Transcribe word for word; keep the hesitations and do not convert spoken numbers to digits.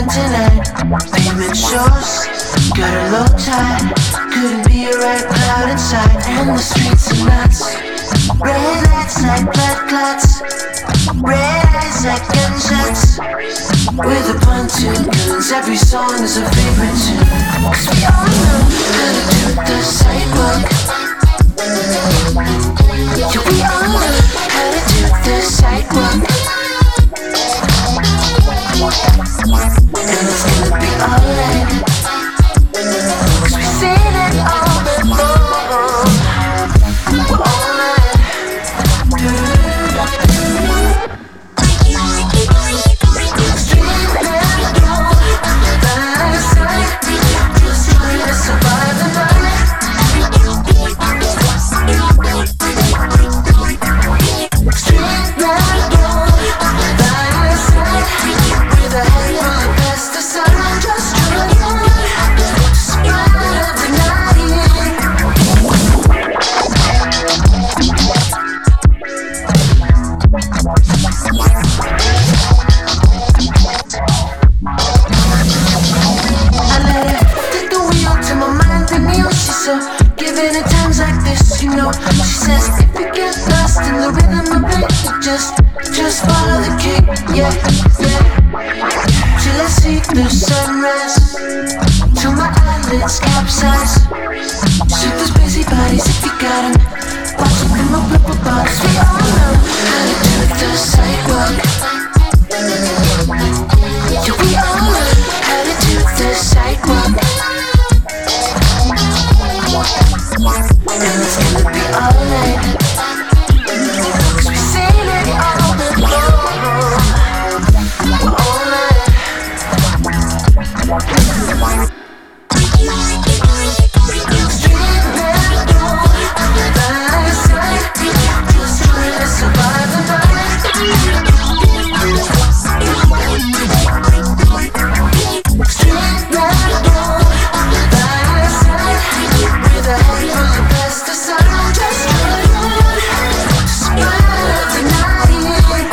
happen tonight. Pavement shows, got a low tide. Couldn't be a red cloud inside. And the streets are nuts. Red lights like blood clots. Red eyes like gunshots. With a pontoon guns, every song is a favorite tune. Cause we all know how to do the sidewalk. Yeah, we all know how to do the sidewalk. And it's gonna be alright. Cause we've seen it all before. We're alright. Street metal, by side, just trying to survive the night. Street metal, by side, with a head full of pesticide, just trying to survive the night. I let it take the wheel to my mind and kneel. She's so giving at times like this, you know. She says if you get lost in the rhythm of it, you just, just follow the kick, yeah, yeah. Till I see the sunrise, till my eyelids capsize. Shoot those busy bodies if you got 'em. Watch 'em in my purple box. We all know how to do the sidewalk. Yeah, we all know how to do the sidewalk. And it's gonna be alright. Cause we've seen it all before. We're alright. Street metal, by side, just trying to survive the night. Street metal, by side, with a head full of pesticide, just trying to survive the night.